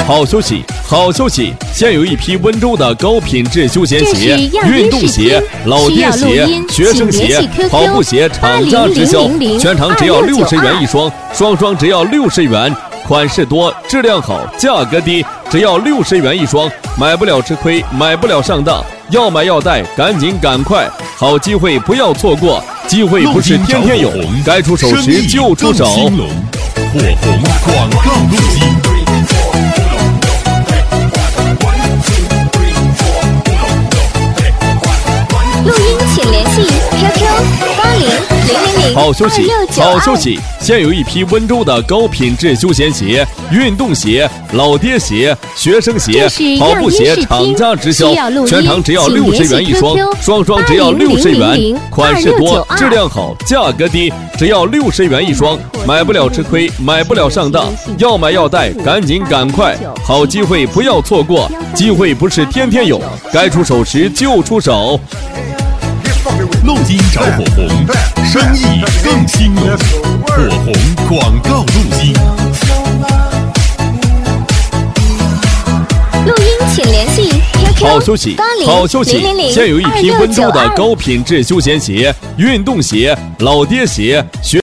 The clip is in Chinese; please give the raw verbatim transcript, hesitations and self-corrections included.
好消息，好消息！现有一批温州的高品质休闲鞋、运动鞋、老爹鞋、学生鞋、跑步鞋厂家直销，全场只要六十元一双，双双只要六十元。款式多，质量好，价格低，只要六十元一双，买不了吃亏，买不了上当，要买要带，赶紧赶快，好机会不要错过，机会不是天天有，该出手时就出手。 火红广告路径。 录音请联系 Q Q 八零零零零好消息， 二六九二。 好消息！现有一批温州的高品质休闲鞋、运动鞋、老爹鞋、学生鞋、跑步鞋厂家直销，全场只要六十元一双，双双只要六十元。款式多，质量好，价格低，只要六十元一双，买不了吃亏，买不了上当，要买要带，赶紧赶快，好机会不要错过，机会不是天天有，该出手时就出手。 路金找火红，生意更兴隆。火红广告路金。 录音请联系 Q Q 好消息，好消息！现有一批温州的高品质休闲鞋、运动鞋、老爹鞋、学